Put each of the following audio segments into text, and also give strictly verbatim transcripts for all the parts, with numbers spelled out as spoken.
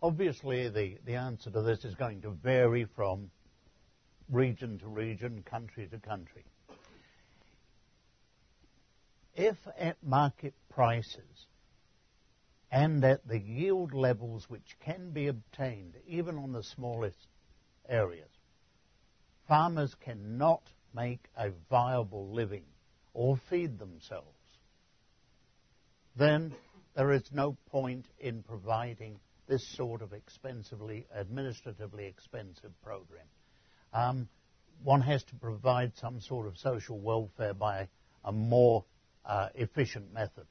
Obviously, the, the answer to this is going to vary from region to region, country to country. If at market prices and at the yield levels which can be obtained, even on the smallest areas, farmers cannot make a viable living or feed themselves, then there is no point in providing this sort of expensively, administratively expensive program. Um, one has to provide some sort of social welfare by a more uh, efficient method.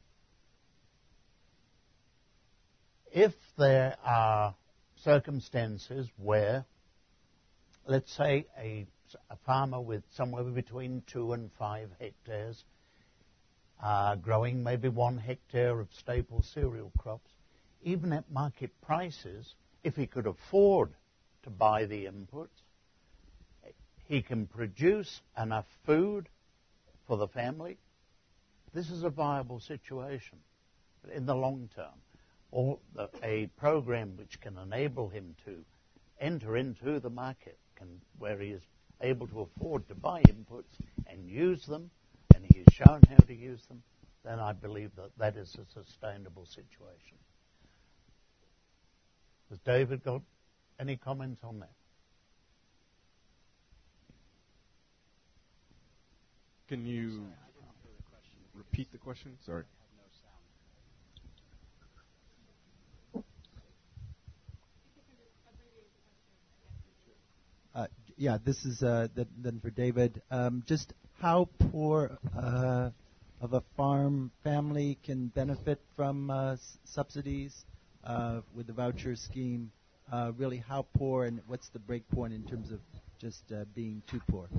If there are circumstances where, let's say, a, a farmer with somewhere between two and five hectares, uh, growing maybe one hectare of staple cereal crops, even at market prices, if he could afford to buy the inputs, he can produce enough food for the family. This is a viable situation. But in the long term, or the, a program which can enable him to enter into the market, can, where he is able to afford to buy inputs and use them, and he is shown how to use them, then I believe that that is a sustainable situation. Has David got any comments on that? Can you repeat the question? Sorry. Uh, yeah, this is uh, th- then for David. Um, just how poor uh, of a farm family can benefit from uh, s- subsidies uh, with the voucher scheme? Uh, really, how poor, and what's the break point in terms of just uh, being too poor?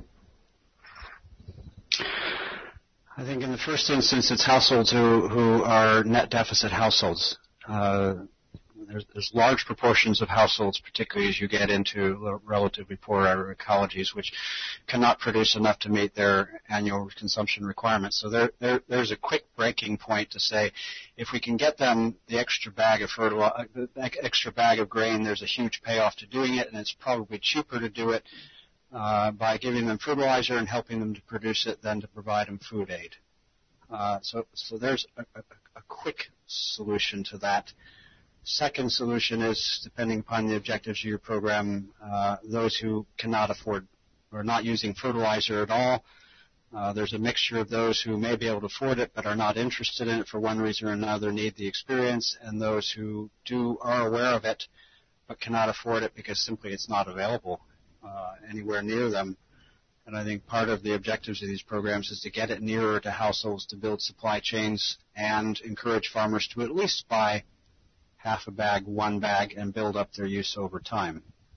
I think in the first instance, it's households who, who are net deficit households. Uh, there's, there's large proportions of households, particularly as you get into relatively poor ecologies, which cannot produce enough to meet their annual consumption requirements. So there, there, there's a quick breaking point to say, if we can get them the extra bag of fertilizer, extra bag of grain, there's a huge payoff to doing it, and it's probably cheaper to do it Uh, by giving them fertilizer and helping them to produce it than to provide them food aid. Uh, so, so there's a, a, a quick solution to that. Second solution is, depending upon the objectives of your program, uh, those who cannot afford or not using fertilizer at all. Uh, there's a mixture of those who may be able to afford it but are not interested in it for one reason or another, need the experience, and those who do are aware of it but cannot afford it because simply it's not available Uh, anywhere near them. And I think part of the objectives of these programs is to get it nearer to households, to build supply chains, and encourage farmers to at least buy half a bag, one bag, and build up their use over time.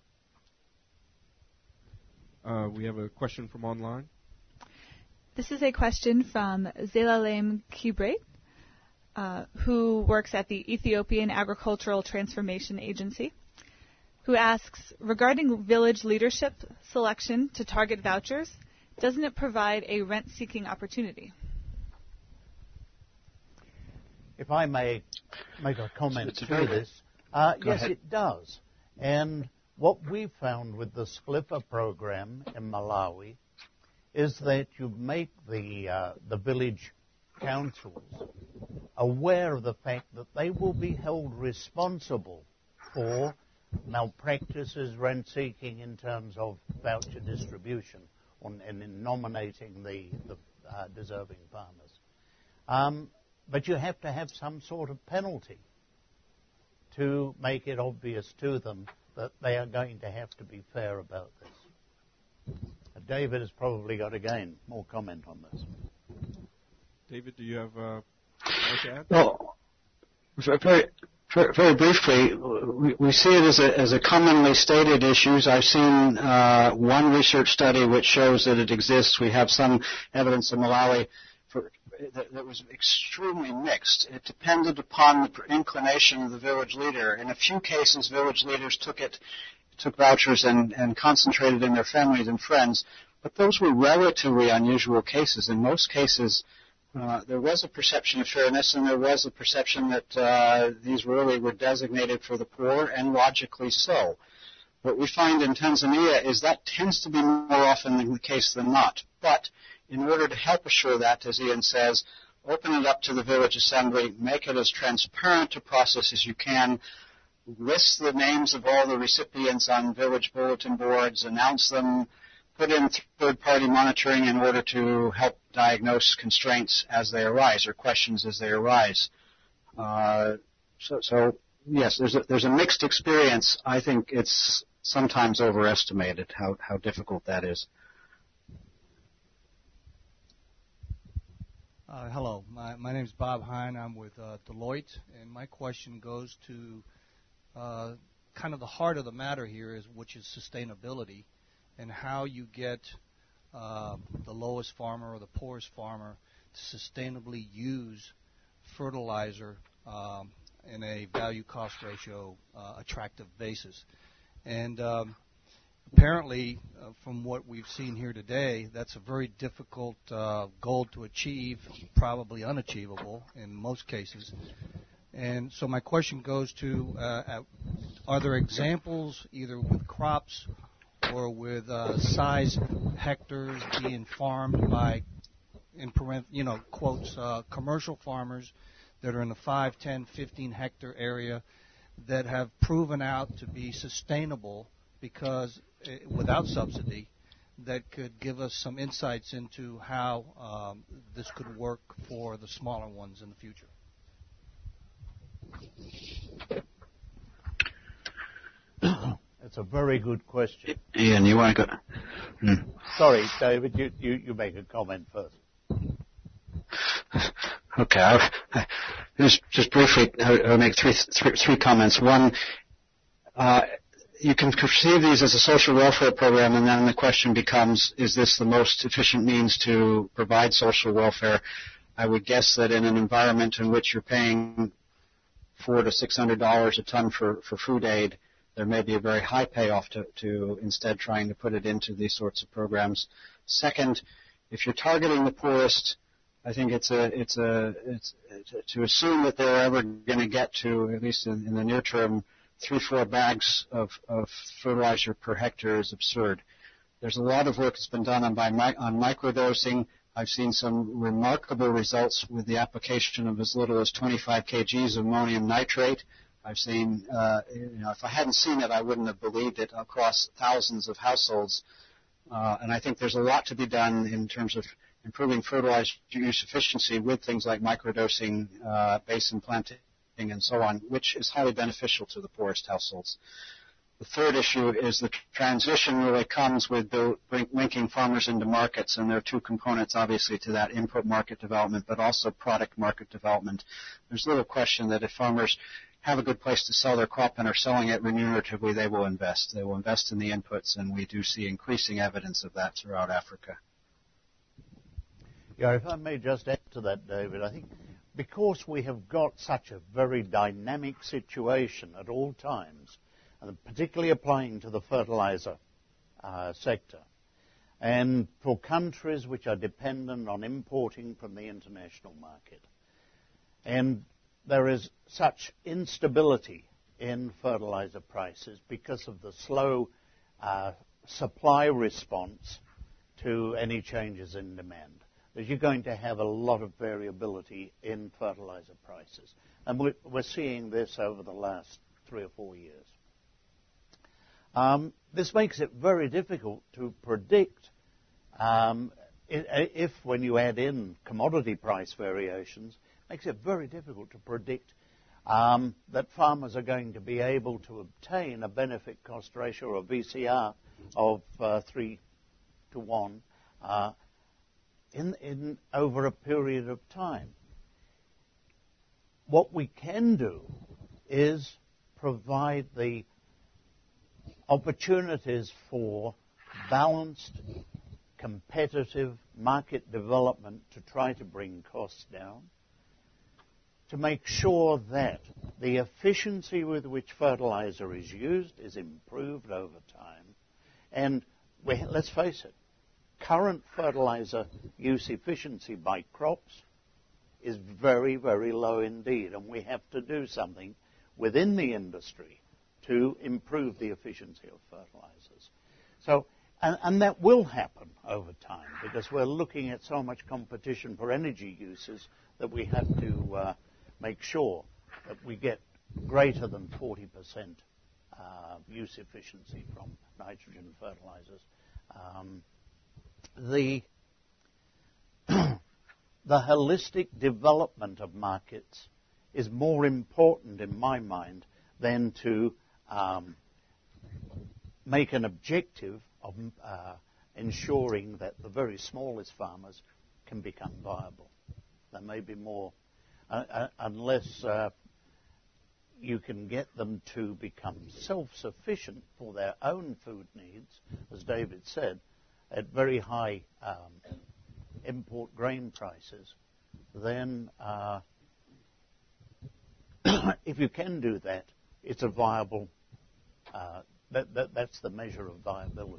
Uh, we have a question from online. This is a question from Zelalem Kibre, uh, who works at the Ethiopian Agricultural Transformation Agency, who asks, regarding village leadership selection to target vouchers, doesn't it provide a rent-seeking opportunity? If I may make a comment It's a to this, uh, yes, ahead. it does. And what we found with the SPLIFA program in Malawi is that you make the uh, the village councils aware of the fact that they will be held responsible for malpractices, rent-seeking in terms of voucher distribution on, and in nominating the, the uh, deserving farmers. Um, but you have to have some sort of penalty to make it obvious to them that they are going to have to be fair about this. Uh, David has probably got, again, more comment on this. David, do you have uh, more to add? Well, very, very briefly, we, we see it as a, as a commonly stated issue. I've seen uh, one research study which shows that it exists. We have some evidence in Malawi for, that, that was extremely mixed. It depended upon the inclination of the village leader. In a few cases, village leaders took it, took vouchers and, and concentrated in their families and friends, but those were relatively unusual cases. In most cases, uh, there was a perception of fairness, and there was a perception that uh, these really were designated for the poor, and logically so. What we find in Tanzania is that tends to be more often the case than not. But in order to help assure that, as Ian says, open it up to the village assembly, make it as transparent a process as you can, list the names of all the recipients on village bulletin boards, announce them, put in third-party monitoring in order to help diagnose constraints as they arise or questions as they arise. Uh, so, so, yes, there's a, there's a mixed experience. I think it's sometimes overestimated how, how difficult that is. Uh, hello, my, my name is Bob Hine. I'm with uh, Deloitte, and my question goes to uh, kind of the heart of the matter here, is which is sustainability, and how you get uh, the lowest farmer or the poorest farmer to sustainably use fertilizer um, in a value-cost ratio uh, attractive basis. And um, apparently, uh, from what we've seen here today, that's a very difficult uh, goal to achieve, probably unachievable in most cases. And so my question goes to, uh, at, are there examples, either with crops or with uh, size hectares being farmed by, in parent, you know, quotes, uh, commercial farmers that are in the five, ten, fifteen hectare area that have proven out to be sustainable because uh, without subsidy, that could give us some insights into how um, this could work for the smaller ones in the future? It's a very good question. Ian, you want to go? Hmm. Sorry, David, you, you, you make a comment first. Okay, I, I, just, just briefly, I'll make three, three, three comments. One, uh, you can perceive these as a social welfare program, and then the question becomes, is this the most efficient means to provide social welfare? I would guess that in an environment in which you're paying four to six hundred dollars a ton for, for food aid, there may be a very high payoff to, to instead trying to put it into these sorts of programs. Second, if you're targeting the poorest, I think it's a it's a it's to assume that they're ever going to get to, at least in, in the near term, three four bags of, of fertilizer per hectare is absurd. There's a lot of work that's been done on by on microdosing. I've seen some remarkable results with the application of as little as twenty-five kilograms of ammonium nitrate. I've seen, uh, you know, if I hadn't seen it, I wouldn't have believed it across thousands of households. Uh, and I think there's a lot to be done in terms of improving fertilizer use efficiency with things like microdosing, uh, basin planting, and so on, which is highly beneficial to the poorest households. The third issue is the transition really comes with the, linking farmers into markets, and there are two components, obviously, to that: input market development, but also product market development. There's little question that if farmers have a good place to sell their crop and are selling it remuneratively, they will invest. They will invest in the inputs, and we do see increasing evidence of that throughout Africa. Yeah, if I may just add to that, David, I think because we have got such a very dynamic situation at all times, and particularly applying to the fertilizer uh, sector, and for countries which are dependent on importing from the international market, and there is such instability in fertilizer prices because of the slow uh, supply response to any changes in demand, that you're going to have a lot of variability in fertilizer prices. And we're, we're seeing this over the last three or four years. Um, this makes it very difficult to predict um, if, when you add in commodity price variations, makes it very difficult to predict um, that farmers are going to be able to obtain a benefit cost ratio, or a V C R, of uh, three to one uh, in, in over a period of time. What we can do is provide the opportunities for balanced, competitive market development to try to bring costs down, to make sure that the efficiency with which fertilizer is used is improved over time. And we, let's face it, current fertilizer use efficiency by crops is very, very low indeed, and we have to do something within the industry to improve the efficiency of fertilizers. So, and, and that will happen over time because we're looking at so much competition for energy uses that we have to uh, make sure that we get greater than forty percent uh, use efficiency from nitrogen fertilizers. Um, the the holistic development of markets is more important in my mind than to um, make an objective of uh, ensuring that the very smallest farmers can become viable. There may be more, uh, uh, unless uh, you can get them to become self-sufficient for their own food needs, as David said, at very high um, import grain prices, then uh, if you can do that, it's a viable, uh, that, that, that's the measure of viability.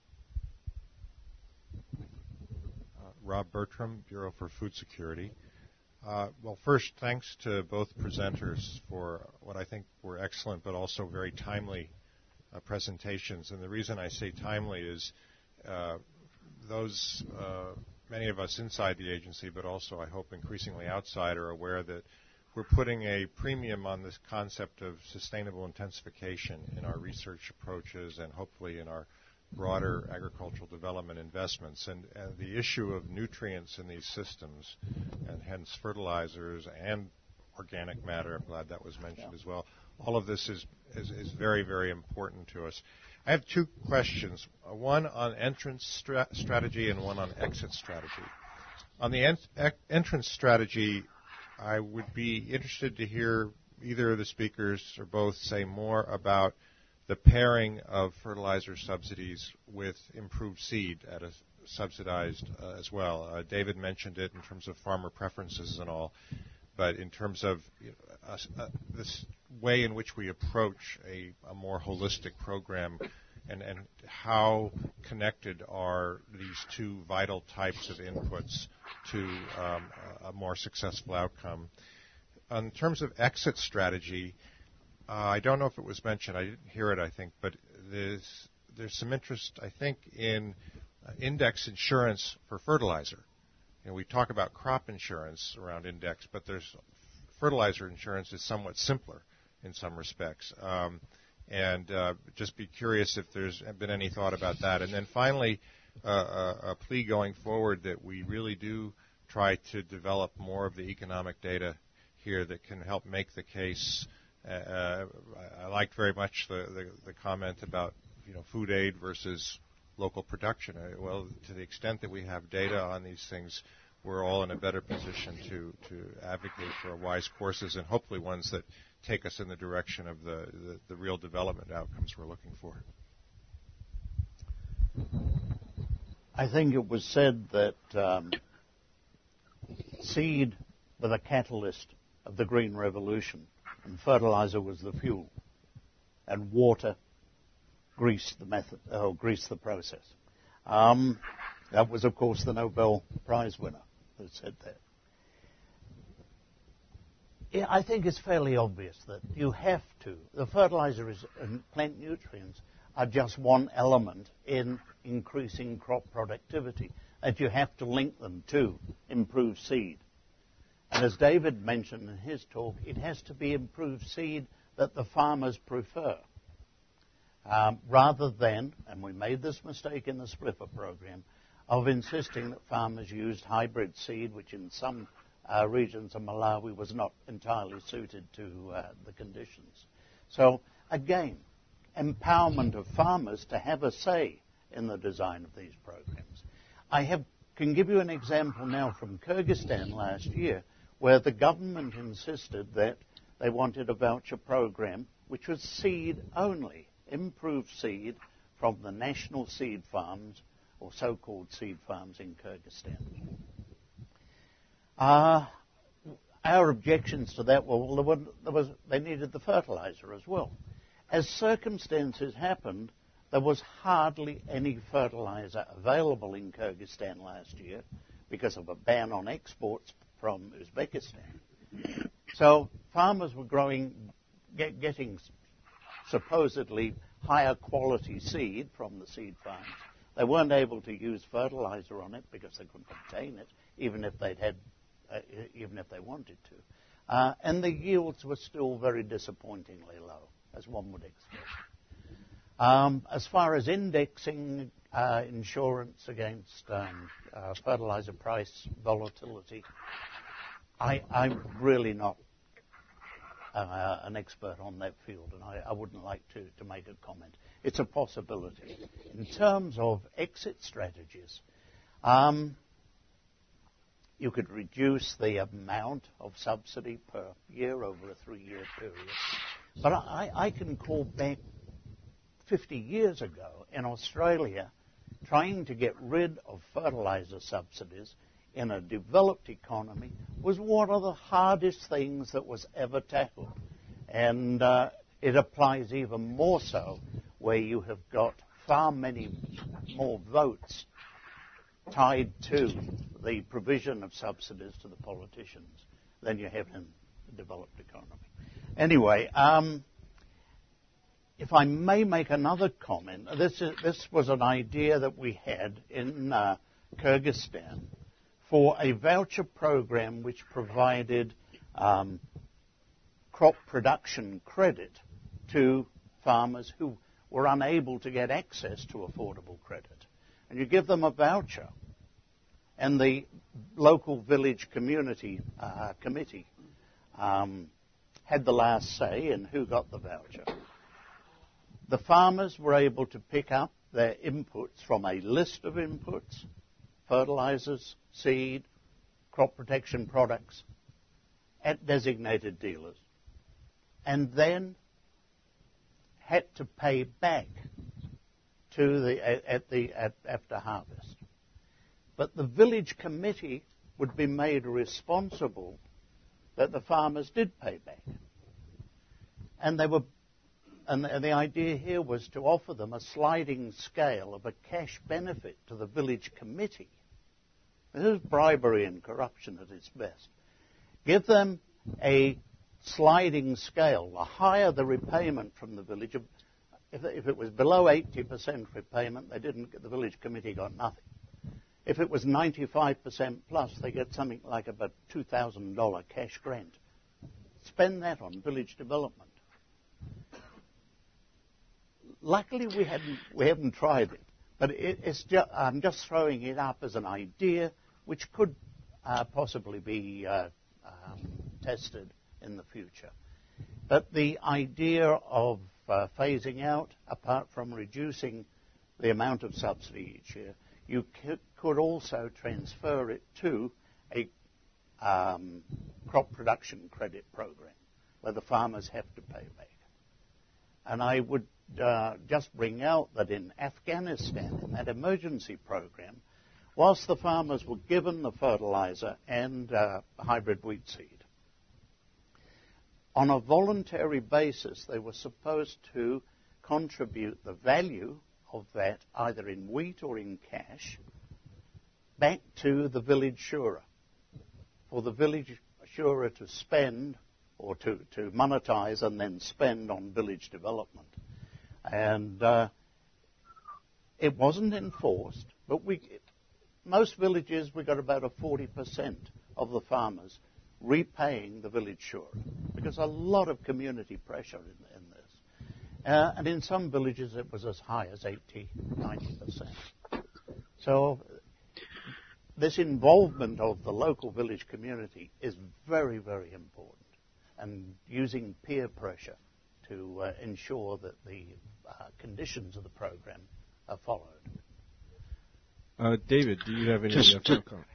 Uh, Rob Bertram, Bureau for Food Security. Uh, well, first, thanks to both presenters for what I think were excellent but also very timely uh, presentations. And the reason I say timely is uh, those, uh, many of us inside the agency, but also I hope increasingly outside, are aware that we're putting a premium on this concept of sustainable intensification in our research approaches and hopefully in our broader agricultural development investments. And, and the issue of nutrients in these systems, and hence fertilizers and organic matter, I'm glad that was mentioned yeah. as well, all of this is, is, is very, very important to us. I have two questions, uh, one on entrance stra- strategy and one on exit strategy. On the en- e- entrance strategy, I would be interested to hear either of the speakers or both say more about the pairing of fertilizer subsidies with improved seed at a subsidized uh, as well. Uh, David mentioned it in terms of farmer preferences and all, but in terms of you know, uh, uh, this way in which we approach a, a more holistic program, and, and how connected are these two vital types of inputs to um, a, a more successful outcome. In terms of exit strategy, uh, I don't know if it was mentioned, I didn't hear it, I think, but there's, there's some interest, I think, in uh, index insurance for fertilizer. You know, we talk about crop insurance around index, but there's fertilizer insurance is somewhat simpler in some respects. Um, and uh, just be curious if there's been any thought about that. And then finally, uh, a, a plea going forward that we really do try to develop more of the economic data here that can help make the case. Uh, I liked very much the, the, the comment about you know food aid versus local production. Uh, well, to the extent that we have data on these things, we're all in a better position to, to advocate for wise courses and hopefully ones that take us in the direction of the, the, the real development outcomes we're looking for. I think it was said that um, seed were the catalyst of the Green Revolution, and fertilizer was the fuel, and water greased the method, or greased the process. Um, that was, of course, the Nobel Prize winner who said that. Yeah, I think it's fairly obvious that you have to. The fertilizer is, and plant nutrients are just one element in increasing crop productivity, that you have to link them to improved seed. And as David mentioned in his talk, it has to be improved seed that the farmers prefer. Um, rather than, and we made this mistake in the SPLIFFA program, of insisting that farmers used hybrid seed, which in some uh, regions of Malawi was not entirely suited to uh, the conditions. So again, empowerment of farmers to have a say in the design of these programs. I have, can give you an example now from Kyrgyzstan last year, where the government insisted that they wanted a voucher program which was seed only, improved seed from the national seed farms, or so-called seed farms in Kyrgyzstan. Uh, our objections to that were, well, there was, there was, they needed the fertilizer as well. As circumstances happened, there was hardly any fertilizer available in Kyrgyzstan last year because of a ban on exports from Uzbekistan. So farmers were growing, get, getting supposedly higher quality seed from the seed farms. They weren't able to use fertilizer on it because they couldn't obtain it, even if they'd had, uh, even if they wanted to. Uh, and the yields were still very disappointingly low, as one would expect. Um, as far as indexing uh, insurance against um, uh, fertilizer price volatility, I, I'm really not uh, an expert on that field, and I, I wouldn't like to, to make a comment. It's a possibility. In terms of exit strategies, um, you could reduce the amount of subsidy per year over a three-year period. But I, I can call back fifty years ago in Australia, trying to get rid of fertilizer subsidies in a developed economy was one of the hardest things that was ever tackled. And uh, it applies even more so where you have got far many more votes tied to the provision of subsidies to the politicians than you have in a developed economy. Anyway, um, if I may make another comment, this, is, this was an idea that we had in uh, Kyrgyzstan for a voucher program which provided um, crop production credit to farmers who were unable to get access to affordable credit. And you give them a voucher, and the local village community uh, committee um, had the last say in who got the voucher. The farmers were able to pick up their inputs from a list of inputs, fertilizers, seed, crop protection products, at designated dealers, and then had to pay back to the at, at the at, after harvest. But the village committee would be made responsible that the farmers did pay back, and they were. And the, and the idea here was to offer them a sliding scale of a cash benefit to the village committee. This is bribery and corruption at its best. Give them a sliding scale. The higher the repayment from the village, if, if it was below eighty percent repayment, they didn't get, the village committee got nothing. If it was ninety-five percent plus, they get something like about two thousand dollars cash grant. Spend that on village development. Luckily, we haven't we haven't tried it, but it, it's ju- I'm just throwing it up as an idea which could uh, possibly be uh, um, tested in the future. But the idea of uh, phasing out, apart from reducing the amount of subsidy each year, you c- could also transfer it to a um, crop production credit program where the farmers have to pay back. And I would uh, just bring out that in Afghanistan, in that emergency program, whilst the farmers were given the fertilizer and uh, hybrid wheat seed, on a voluntary basis, they were supposed to contribute the value of that, either in wheat or in cash, back to the village shura, for the village shura to spend or to, to monetize and then spend on village development. And uh, it wasn't enforced, but we, most villages, we got about a forty percent of the farmers repaying the village shura, because a lot of community pressure in, in this. Uh, and in some villages it was as high as eighty, ninety percent. So this involvement of the local village community is very, very important, and using peer pressure to uh, ensure that the uh, conditions of the program are followed. Uh, David, do you have any Just, uh, final comments?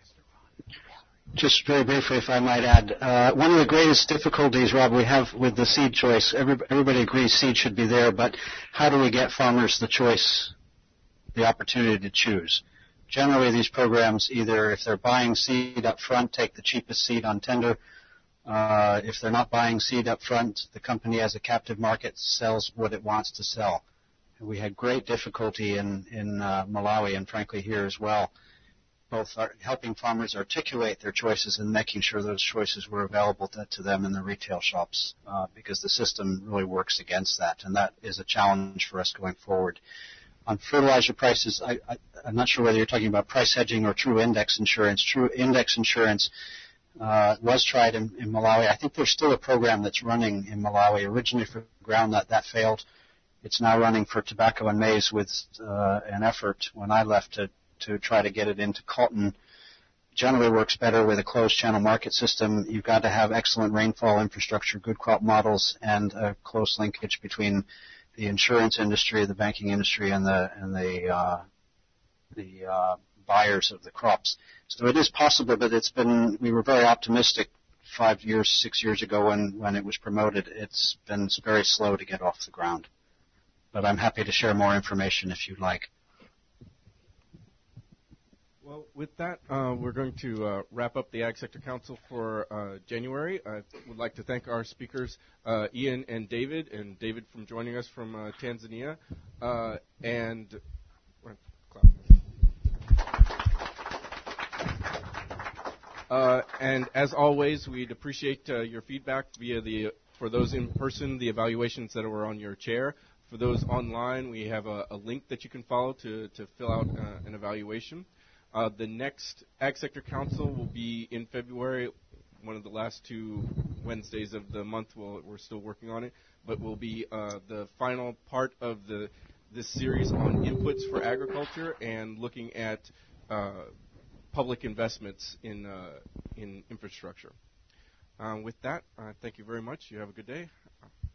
Just very briefly, if I might add, uh, one of the greatest difficulties, Rob, we have with the seed choice, every, everybody agrees seed should be there, but how do we get farmers the choice, the opportunity to choose? Generally, these programs, either if they're buying seed up front, take the cheapest seed on tender. Uh, if they're not buying seed up front, the company as a captive market sells what it wants to sell. And we had great difficulty in, in uh, Malawi and frankly here as well, both are helping farmers articulate their choices and making sure those choices were available to, to them in the retail shops, uh, because the system really works against that, and that is a challenge for us going forward. On fertilizer prices, I, I, I'm not sure whether you're talking about price hedging or true index insurance. True index insurance uh, was tried in, in Malawi. I think there's still a program that's running in Malawi, originally for groundnut. That failed. It's now running for tobacco and maize with uh, an effort when I left to to try to get it into cotton. Generally works better with a closed channel market system. You've got to have excellent rainfall infrastructure, good crop models, and a close linkage between the insurance industry, the banking industry, and the and the uh, the uh, buyers of the crops. So it is possible, but it's been. We were very optimistic five years, six years ago when when it was promoted. It's been very slow to get off the ground. But I'm happy to share more information if you'd like. Well, with that, uh, we're going to uh, wrap up the Ag Sector Council for uh, January. I would like to thank our speakers, uh, Ian and David, and David from joining us from uh, Tanzania. Uh, and uh, and as always, we'd appreciate uh, your feedback via the for those in person, the evaluations that were on your chair. For those online, we have a, a link that you can follow to to fill out uh, an evaluation. Uh, the next Ag Sector Council will be in February, one of the last two Wednesdays of the month. We'll, we're still working on it, but will be uh, the final part of the this series on inputs for agriculture and looking at uh, public investments in uh, in infrastructure. Uh, with that, uh, thank you very much. You have a good day.